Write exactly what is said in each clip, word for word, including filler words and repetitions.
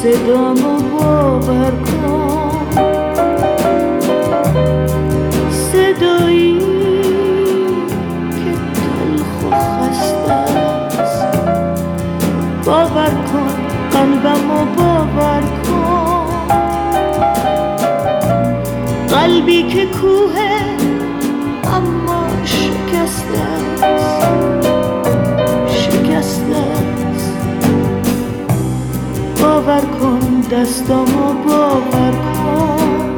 صدامو باور کن، صدایی که تلخ و خسته است. باور کن قلبمو باور کن، قلبی که کوه اما شکسته است، شکسته است. باور کن دستامو باور کن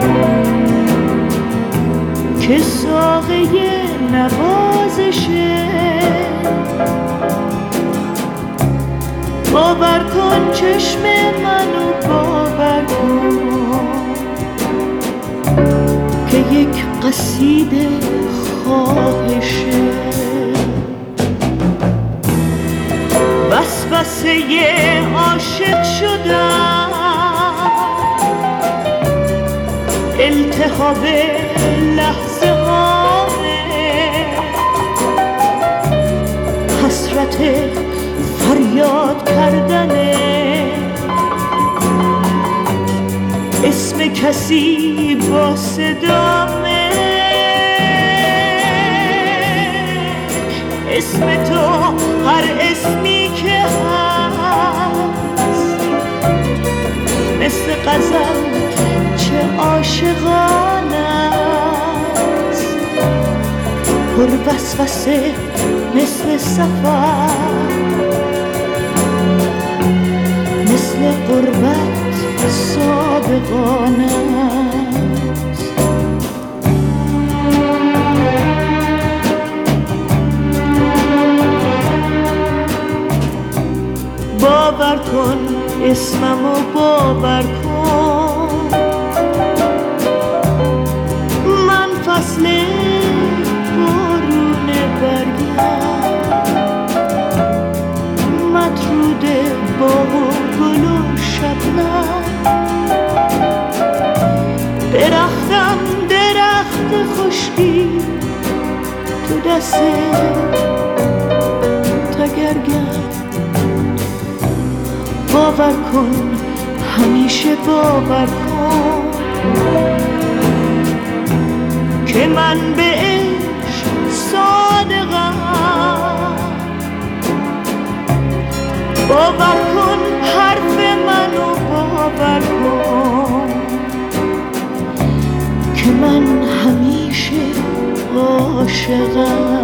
که ساقه نوازشه. باور کن چشم منو باور کن که یک قصیده خواهشه. وسوسه عاشق شدم، التهاب لحظه هامه، حسرت فریاد کردنه، اسم کسی با صدامه، اسم تو هر اسمی که هست، مثل غزل چه عاشقانه است، پر وسوسه مثل سفر، مثل غربت صادقانه است. باور کن اسممو باور کن، من فصل بارون برگم، مطرود باغ و گل و شبنم، درختم درخت خشکی تو دست تگرگم. باور کن همیشه باور کن که من به عشق صادقم. باور کن حرف منو باور کن که من همیشه عاشقم.